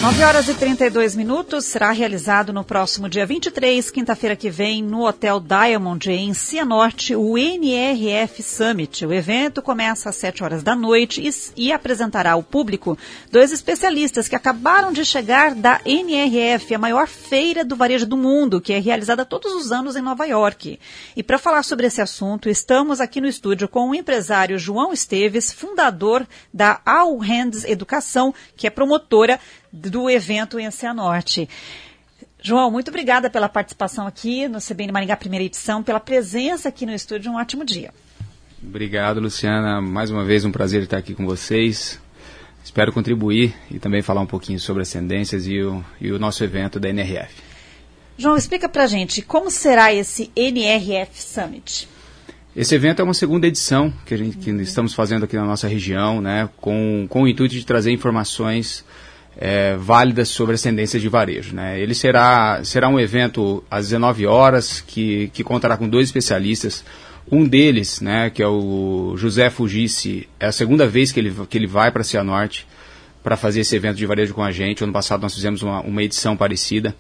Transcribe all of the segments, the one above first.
9h32, será realizado no próximo dia 23, quinta-feira que vem, no Hotel Diamond, em Cianorte, o NRF Summit. O evento começa às 7 horas da noite e apresentará ao público 2 especialistas que acabaram de chegar da NRF, a maior feira do varejo do mundo, que é realizada todos os anos em Nova York. E para falar sobre esse assunto, estamos aqui no estúdio com o empresário João Esteves, fundador da All Hands Educação, que é promotora do evento em Cianorte. João, muito obrigada pela participação aqui no CBN Maringá, primeira edição, pela presença aqui no estúdio. Um ótimo dia. Obrigado, Luciana. Mais uma vez um prazer estar aqui com vocês. Espero contribuir e também falar um pouquinho sobre as tendências e o nosso evento da NRF. João, explica pra gente como será esse NRF Summit. Esse evento é uma segunda edição que estamos fazendo aqui na nossa região, né, com o intuito de trazer informações válidas sobre as tendências de varejo, né. Ele será um evento às 19 horas, que contará com 2 especialistas. Um deles, né, que é o José Fugisse, é a segunda vez que ele vai para Cianorte para fazer esse evento de varejo com a gente. Ano passado nós fizemos uma edição parecida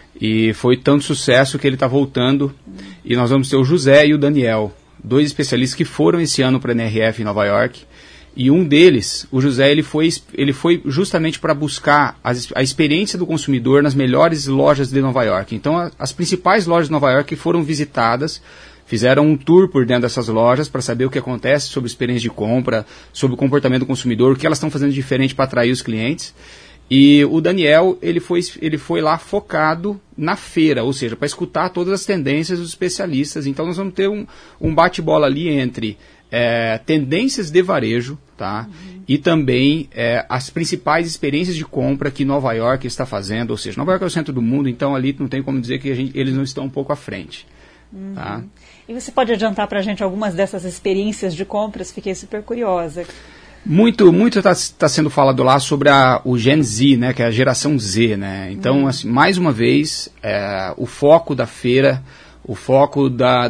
e foi tanto sucesso que ele está voltando, e nós vamos ter o José e o Daniel, 2 especialistas que foram esse ano para a NRF em Nova York. E um deles, o José, ele foi justamente para buscar a experiência do consumidor nas melhores lojas de Nova York. Então, as principais lojas de Nova York foram visitadas, fizeram um tour por dentro dessas lojas para saber o que acontece sobre experiência de compra, sobre o comportamento do consumidor, o que elas estão fazendo de diferente para atrair os clientes. E o Daniel, ele foi lá focado na feira, ou seja, para escutar todas as tendências dos especialistas. Então, nós vamos ter um bate-bola ali entre tendências de varejo, tá? E também as principais experiências de compra que Nova York está fazendo. Ou seja, Nova York é o centro do mundo, então ali não tem como dizer que eles não estão um pouco à frente. Tá? E você pode adiantar para a gente algumas dessas experiências de compras? Fiquei super curiosa. Muito está sendo falado lá sobre o Gen Z, né, que é a geração Z, né? Então, assim, mais uma vez, o foco da feira, o foco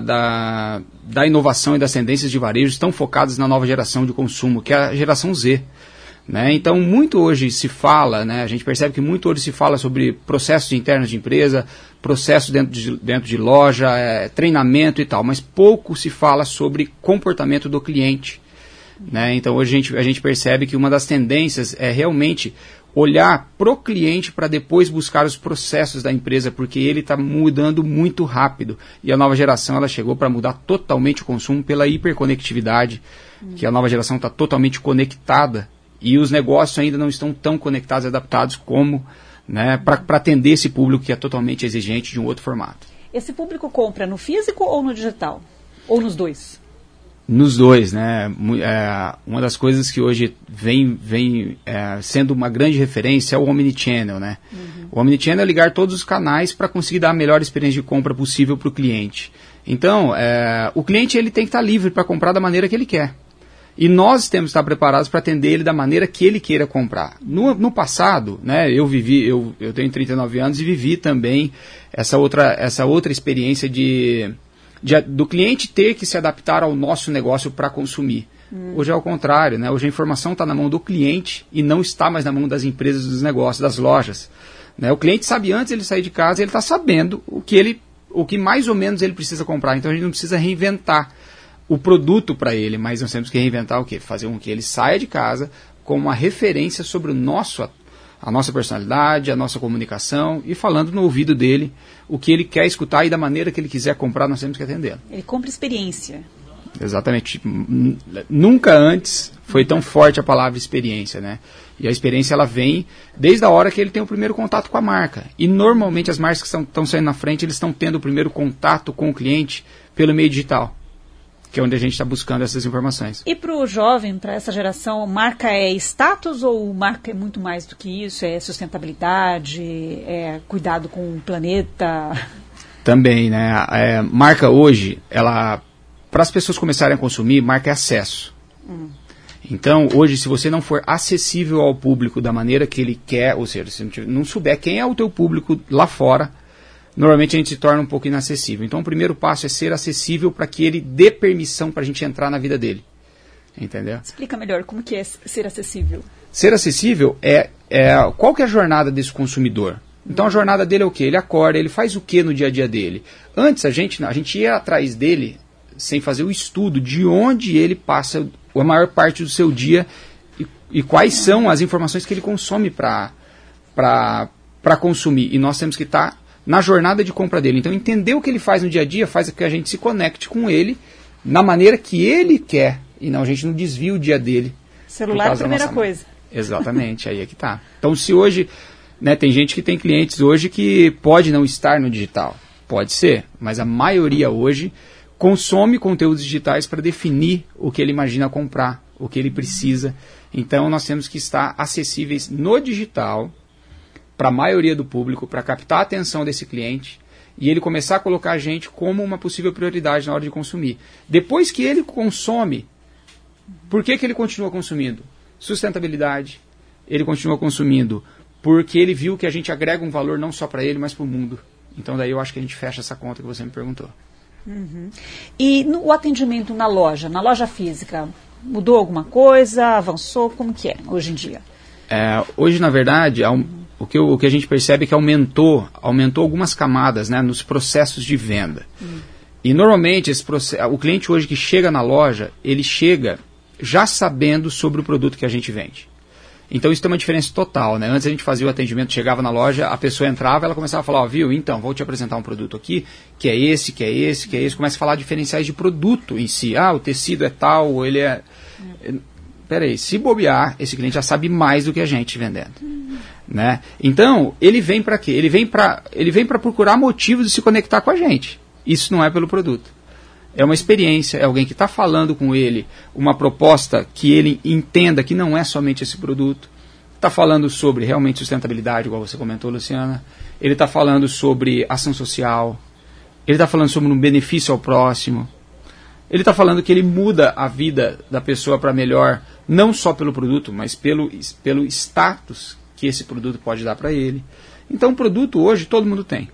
da inovação e das tendências de varejo estão focados na nova geração de consumo, que é a geração Z. Né? Então, muito hoje se fala, né, a gente percebe que muito hoje se fala sobre processos internos de empresa, processos dentro de loja, treinamento e tal, mas pouco se fala sobre comportamento do cliente. Né? Então, hoje a gente percebe que uma das tendências é realmente olhar pro cliente para depois buscar os processos da empresa, porque ele está mudando muito rápido. E a nova geração ela chegou para mudar totalmente o consumo pela hiperconectividade, que a nova geração está totalmente conectada e os negócios ainda não estão tão conectados e adaptados como, né, para atender esse público que é totalmente exigente de um outro formato. Esse público compra no físico ou no digital? Ou nos 2? Nos 2, né? Uma das coisas que hoje vem sendo uma grande referência é o Omnichannel, né? O Omnichannel é ligar todos os canais para conseguir dar a melhor experiência de compra possível para o cliente. Então, o cliente ele tem que estar livre para comprar da maneira que ele quer. E nós temos que estar preparados para atender ele da maneira que ele queira comprar. No passado, né, eu tenho 39 anos e vivi também essa outra experiência do cliente ter que se adaptar ao nosso negócio para consumir. Hoje é o contrário, né? Hoje a informação está na mão do cliente e não está mais na mão das empresas, dos negócios, das lojas. Né? O cliente sabe antes de ele sair de casa, ele está sabendo o que mais ou menos ele precisa comprar. Então a gente não precisa reinventar o produto para ele, mas nós temos que reinventar o quê? Fazer com que ele saia de casa com uma referência sobre a nossa personalidade, a nossa comunicação e falando no ouvido dele o que ele quer escutar e da maneira que ele quiser comprar, nós temos que atendê-lo. Ele compra experiência. Exatamente. Nunca antes foi tão forte a palavra experiência, né? E a experiência ela vem desde a hora que ele tem o primeiro contato com a marca. E normalmente as marcas que estão saindo na frente, eles estão tendo o primeiro contato com o cliente pelo meio digital, que é onde a gente está buscando essas informações. E para o jovem, para essa geração, marca é status ou marca é muito mais do que isso? É sustentabilidade, é cuidado com o planeta? Também, né? Marca hoje, para as pessoas começarem a consumir, marca é acesso. Então, hoje, se você não for acessível ao público da maneira que ele quer, ou seja, se não souber quem é o teu público lá fora, normalmente a gente se torna um pouco inacessível. Então o primeiro passo é ser acessível para que ele dê permissão para a gente entrar na vida dele. Entendeu? Explica melhor como que é ser acessível. Ser acessível qual que é a jornada desse consumidor? Então a jornada dele é o quê? Ele acorda, ele faz o quê no dia a dia dele? Antes a gente ia atrás dele sem fazer o estudo de onde ele passa a maior parte do seu dia e quais são as informações que ele consome para consumir. E nós temos que estar na jornada de compra dele. Então entender o que ele faz no dia a dia faz com que a gente se conecte com ele na maneira que ele quer. E não, a gente não desvia o dia dele. Celular é a primeira coisa. Exatamente, aí é que tá. Então se hoje, né, tem gente que tem clientes hoje que pode não estar no digital. Pode ser, mas a maioria hoje consome conteúdos digitais para definir o que ele imagina comprar, o que ele precisa. Então nós temos que estar acessíveis no digital para a maioria do público, para captar a atenção desse cliente e ele começar a colocar a gente como uma possível prioridade na hora de consumir. Depois que ele consome, por que ele continua consumindo? Sustentabilidade. Ele continua consumindo porque ele viu que a gente agrega um valor não só para ele, mas para o mundo. Então daí eu acho que a gente fecha essa conta que você me perguntou. Uhum. E o atendimento na loja física, mudou alguma coisa, avançou, como que é hoje em dia? Hoje, na verdade, o que a gente percebe é que aumentou algumas camadas, né, nos processos de venda. E normalmente o cliente hoje que chega na loja, ele chega já sabendo sobre o produto que a gente vende. Então isso tem uma diferença total, né? Antes a gente fazia o atendimento, chegava na loja, a pessoa entrava, ela começava a falar, viu, então, vou te apresentar um produto aqui, que é esse, começa a falar diferenciais de produto em si. O tecido é tal, ele é... Peraí, se bobear, esse cliente já sabe mais do que a gente vendendo. Né? Então, ele vem para quê? Ele vem para procurar motivos de se conectar com a gente. Isso não é pelo produto. É uma experiência, é alguém que está falando com ele uma proposta que ele entenda que não é somente esse produto. Está falando sobre realmente sustentabilidade, igual você comentou, Luciana. Ele está falando sobre ação social. Ele está falando sobre um benefício ao próximo. Ele está falando que ele muda a vida da pessoa para melhor, não só pelo produto, mas pelo status que esse produto pode dar para ele. Então, o produto hoje todo mundo tem.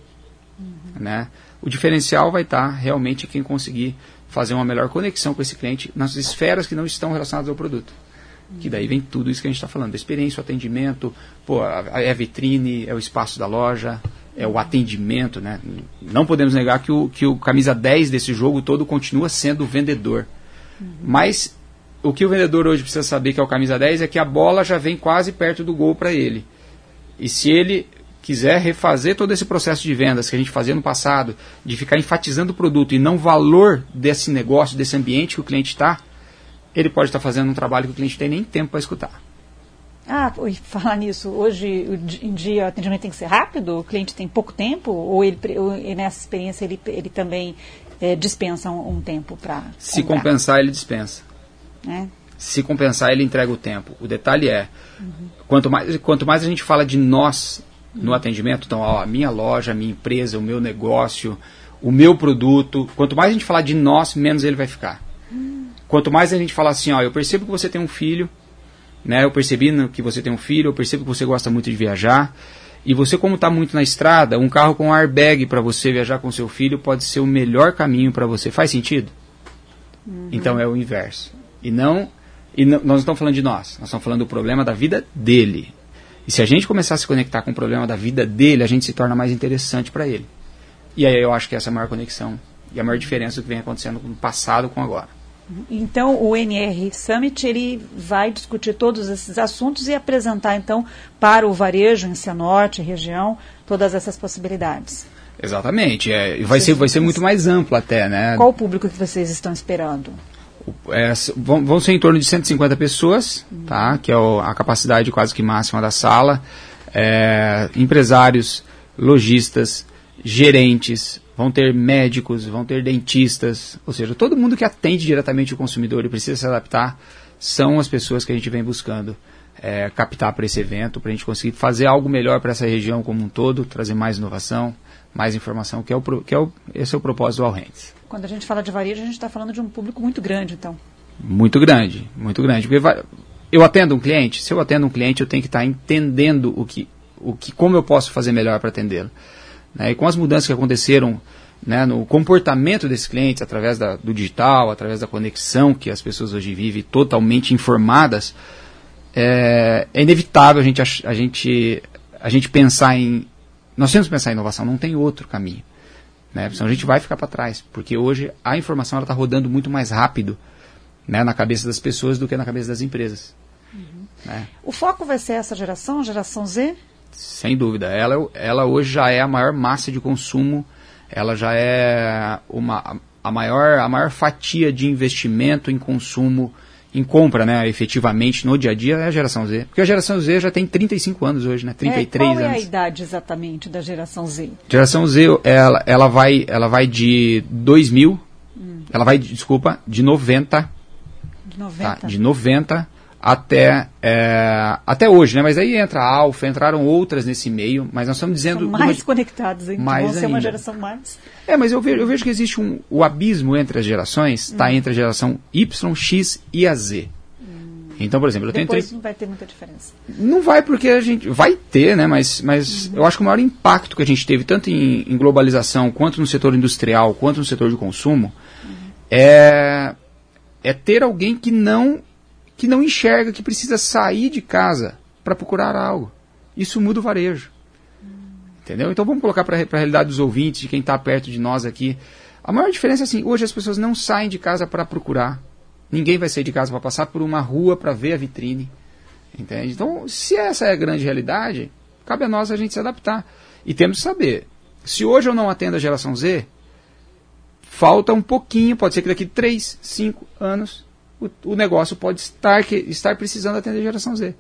Né? O diferencial vai estar realmente quem conseguir fazer uma melhor conexão com esse cliente nas esferas que não estão relacionadas ao produto. Que daí vem tudo isso que a gente está falando. A experiência, o atendimento, é a vitrine, é o espaço da loja, é o atendimento. Né? Não podemos negar que o camisa 10 desse jogo todo continua sendo o vendedor. Mas o que o vendedor hoje precisa saber que é o camisa 10 é que a bola já vem quase perto do gol para ele. E se ele quiser refazer todo esse processo de vendas que a gente fazia no passado, de ficar enfatizando o produto e não o valor desse negócio, desse ambiente que o cliente está, ele pode estar fazendo um trabalho que o cliente tem nem tempo para escutar. Falar nisso, hoje em dia o atendimento tem que ser rápido? O cliente tem pouco tempo? Ou nessa experiência ele também dispensa um tempo para comprar? Se compensar, ele dispensa. Se compensar, ele entrega o tempo. O detalhe é, quanto mais a gente fala de nós no atendimento, então, a minha loja, a minha empresa, o meu negócio, o meu produto, quanto mais a gente falar de nós, menos ele vai ficar. Quanto mais a gente falar assim, eu percebo que você tem um filho, né, eu percebi que você tem um filho, eu percebo que você gosta muito de viajar, e você, como está muito na estrada, um carro com airbag para você viajar com seu filho pode ser o melhor caminho para você. Faz sentido? Então é o inverso. Nós não estamos falando de nós estamos falando do problema da vida dele. E se a gente começar a se conectar com o problema da vida dele, a gente se torna mais interessante para ele. E aí eu acho que essa é a maior conexão e a maior diferença do que vem acontecendo no passado com agora. Então o NR Summit ele vai discutir todos esses assuntos e apresentar então para o varejo em Cianorte, região, todas essas possibilidades. Exatamente. Vai ser muito mais amplo até, né? Qual o público que vocês estão esperando? Vão ser em torno de 150 pessoas, tá? Que é a capacidade quase que máxima da sala. Empresários, lojistas, gerentes, vão ter médicos, vão ter dentistas, ou seja, todo mundo que atende diretamente o consumidor e precisa se adaptar, são as pessoas que a gente vem buscando captar para esse evento, para a gente conseguir fazer algo melhor para essa região como um todo, trazer mais inovação, mais informação, esse é o propósito do All Hands. Quando a gente fala de varejo, a gente está falando de um público muito grande, então. Muito grande, muito grande. Porque eu atendo um cliente, se eu atendo um cliente, eu tenho que estar entendendo como eu posso fazer melhor para atendê-lo. Né? E com as mudanças que aconteceram, né, no comportamento desses clientes, através do digital, através da conexão que as pessoas hoje vivem totalmente informadas, é inevitável a gente pensar em... Nós temos que pensar em inovação, não tem outro caminho. Né? Senão a gente vai ficar para trás, porque hoje a informação está rodando muito mais rápido, né, na cabeça das pessoas do que na cabeça das empresas. Né? O foco vai ser essa geração, a geração Z? Sem dúvida. Ela hoje já é a maior massa de consumo, ela já é a maior fatia de investimento em consumo, em compra, né, efetivamente no dia a dia, é a geração Z. Porque a geração Z já tem 35 anos hoje, né, 33 anos. Qual é a idade exatamente da geração Z? Geração Z, ela vai de 2000, ela vai, desculpa, de 90. De 90? Tá, de 90 até hoje, né? Mas aí entra a Alpha, entraram outras nesse meio, mas nós estamos dizendo... São mais conectados, hein? Mais vão ser ainda. Uma geração mais... Mas eu vejo que existe o abismo entre as gerações, está entre a geração Y, X e a Z. Então, por exemplo, Depois não vai ter muita diferença. Não vai, porque a gente... Vai ter, né? Mas eu acho que o maior impacto que a gente teve, tanto em globalização, quanto no setor industrial, quanto no setor de consumo, é ter alguém que não enxerga que precisa sair de casa para procurar algo. Isso muda o varejo. Entendeu? Então vamos colocar para a realidade dos ouvintes, de quem está perto de nós aqui. A maior diferença é assim, hoje as pessoas não saem de casa para procurar. Ninguém vai sair de casa para passar por uma rua para ver a vitrine. Entende? Então, se essa é a grande realidade, cabe a nós a gente se adaptar. E temos que saber, se hoje eu não atendo a geração Z, falta um pouquinho, pode ser que daqui 3, 5 anos o negócio pode estar precisando atender a geração Z.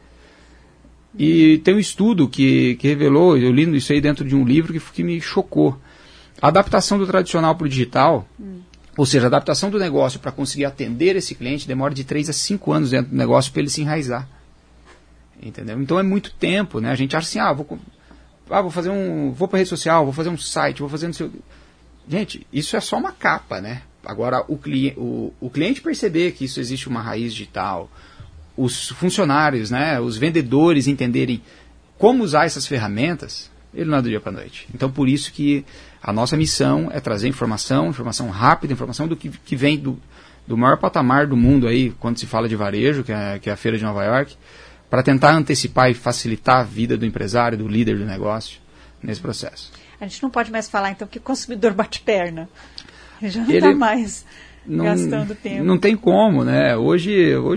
E tem um estudo que revelou, eu li isso aí dentro de um livro que me chocou. A adaptação do tradicional para o digital, ou seja, a adaptação do negócio para conseguir atender esse cliente demora de 3 a 5 anos dentro do negócio para ele se enraizar. Entendeu? Então é muito tempo, né? A gente acha assim, vou para a rede social, vou fazer um site, vou fazer não sei. Gente, isso é só uma capa, né? Agora, o cliente perceber que isso existe uma raiz digital, os funcionários, né, os vendedores entenderem como usar essas ferramentas, ele não é do dia para a noite. Então, por isso que a nossa missão é trazer informação rápida, informação do que vem do maior patamar do mundo aí, quando se fala de varejo, que é a Feira de Nova York, para tentar antecipar e facilitar a vida do empresário, do líder do negócio, nesse processo. A gente não pode mais falar, então, que o consumidor bate perna. Ele já não está mais gastando tempo. Não tem como, né? Hoje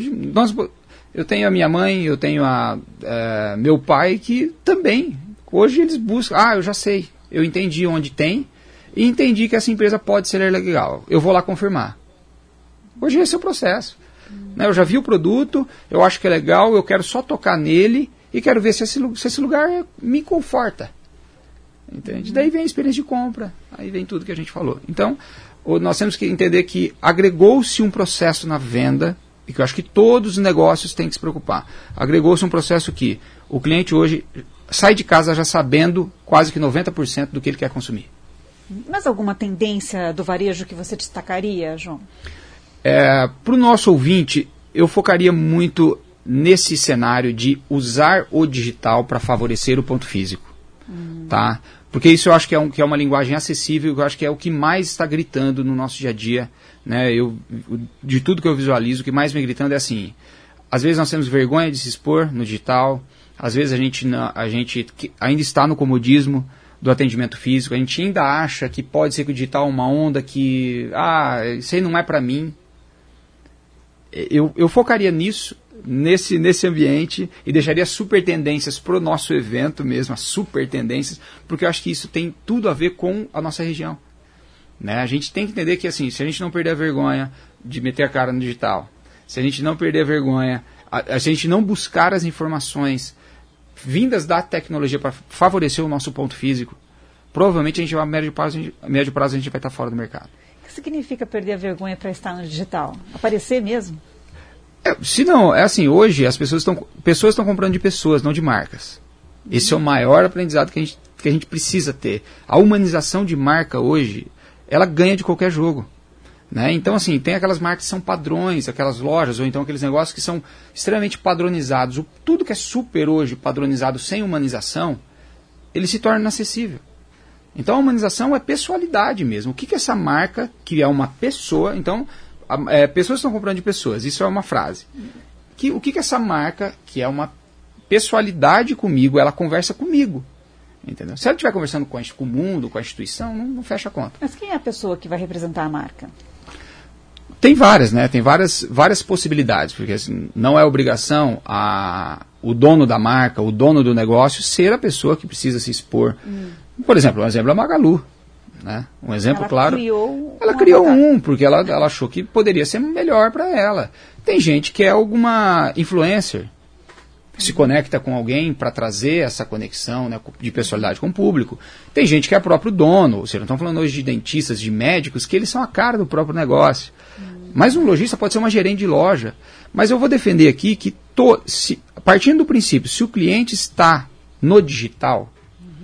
eu tenho a minha mãe, eu tenho meu pai, que também, hoje eles buscam, eu já sei, eu entendi onde tem, e entendi que essa empresa pode ser legal, eu vou lá confirmar. Hoje esse é o processo. Né? Eu já vi o produto, eu acho que é legal, eu quero só tocar nele, e quero ver se esse lugar me conforta. Entende? Daí vem a experiência de compra, aí vem tudo que a gente falou. Então, nós temos que entender que agregou-se um processo na venda, e que eu acho que todos os negócios têm que se preocupar. Agregou-se um processo que o cliente hoje sai de casa já sabendo quase que 90% do que ele quer consumir. Mas alguma tendência do varejo que você destacaria, João? Para o nosso ouvinte, eu focaria muito nesse cenário de usar o digital para favorecer o ponto físico. Tá? Porque isso eu acho que é uma linguagem acessível, eu acho que é o que mais está gritando no nosso dia a dia. Né? De tudo que eu visualizo, o que mais me gritando é assim, às vezes nós temos vergonha de se expor no digital, às vezes a gente ainda está no comodismo do atendimento físico, a gente ainda acha que pode ser que o digital é uma onda que, isso aí não é para mim. Eu focaria nisso, nesse ambiente, e deixaria super tendências para o nosso evento mesmo, as super tendências, porque eu acho que isso tem tudo a ver com a nossa região. Né? A gente tem que entender que, assim, se a gente não perder a vergonha de meter a cara no digital, se a gente não perder a vergonha, se a gente não buscar as informações vindas da tecnologia para favorecer o nosso ponto físico, provavelmente a médio prazo a gente vai estar fora do mercado. O que significa perder a vergonha para estar no digital? Aparecer mesmo? Se não, é assim, hoje as pessoas estão comprando de pessoas, não de marcas. Esse é o maior aprendizado que a gente precisa ter. A humanização de marca hoje, ela ganha de qualquer jogo. Né? Então, assim, tem aquelas marcas que são padrões, aquelas lojas, ou então aqueles negócios que são extremamente padronizados. Tudo que é super hoje padronizado sem humanização, ele se torna inacessível. Então, a humanização é pessoalidade mesmo. O que é essa marca, que é uma pessoa? Então, pessoas estão comprando de pessoas, isso é uma frase. o que essa marca, que é uma pessoalidade comigo, ela conversa comigo. Entendeu? Se ela estiver conversando com o mundo, com a instituição, não fecha a conta. Mas quem é a pessoa que vai representar a marca? Tem várias, né? Tem várias possibilidades, porque assim, não é obrigação o dono da marca, o dono do negócio, ser a pessoa que precisa se expor. Por exemplo, um exemplo é a Magalu. Né? Um exemplo claro. Ela criou porque ela achou que poderia ser melhor para ela. Tem gente que é alguma influencer, se conecta com alguém para trazer essa conexão, né, de pessoalidade com o público. Tem gente que é próprio dono, ou seja, não estamos falando hoje de dentistas, de médicos, que eles são a cara do próprio negócio. Mas um lojista pode ser uma gerente de loja. Mas eu vou defender aqui que, partindo do princípio, se o cliente está no digital,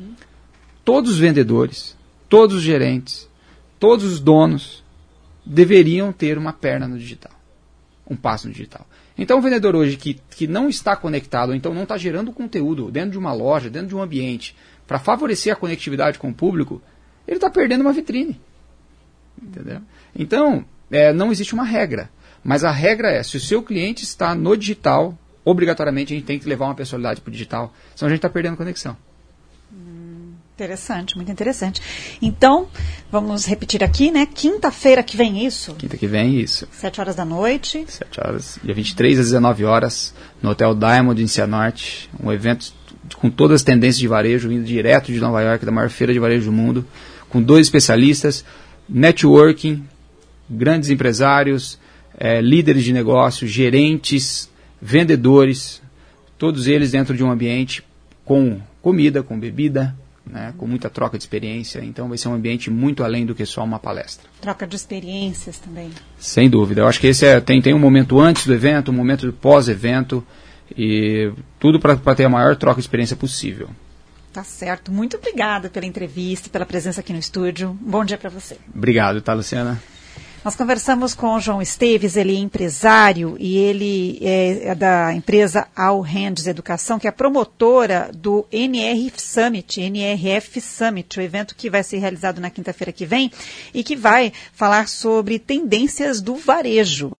todos os vendedores, todos os gerentes, todos os donos deveriam ter uma perna no digital, um passo no digital. Então, o vendedor hoje que não está conectado, ou então não está gerando conteúdo dentro de uma loja, dentro de um ambiente, para favorecer a conectividade com o público, ele está perdendo uma vitrine. Entendeu? Então, não existe uma regra. Mas a regra é, se o seu cliente está no digital, obrigatoriamente a gente tem que levar uma personalidade para o digital, senão a gente está perdendo conexão. Interessante, muito interessante. Então, vamos repetir aqui, né? Quinta-feira que vem, isso? Quinta que vem, isso. 7 horas da noite. 7 horas, dia 23 às 19 horas, no Hotel Diamond, em Cianorte. Um evento com todas as tendências de varejo, vindo direto de Nova York, da maior feira de varejo do mundo, com 2 especialistas, networking, grandes empresários, líderes de negócio, gerentes, vendedores, todos eles dentro de um ambiente com comida, com bebida, né, com muita troca de experiência. Então vai ser um ambiente muito além do que só uma palestra. Troca de experiências também. Sem dúvida. Eu acho que esse tem um momento antes do evento, um momento pós-evento, e tudo para ter a maior troca de experiência possível. Tá certo. Muito obrigada pela entrevista, pela presença aqui no estúdio. Um bom dia para você. Obrigado, tá, Luciana? Nós conversamos com o João Esteves, ele é empresário e ele é da empresa All Hands Educação, que é promotora do NRF Summit, o evento que vai ser realizado na quinta-feira que vem e que vai falar sobre tendências do varejo.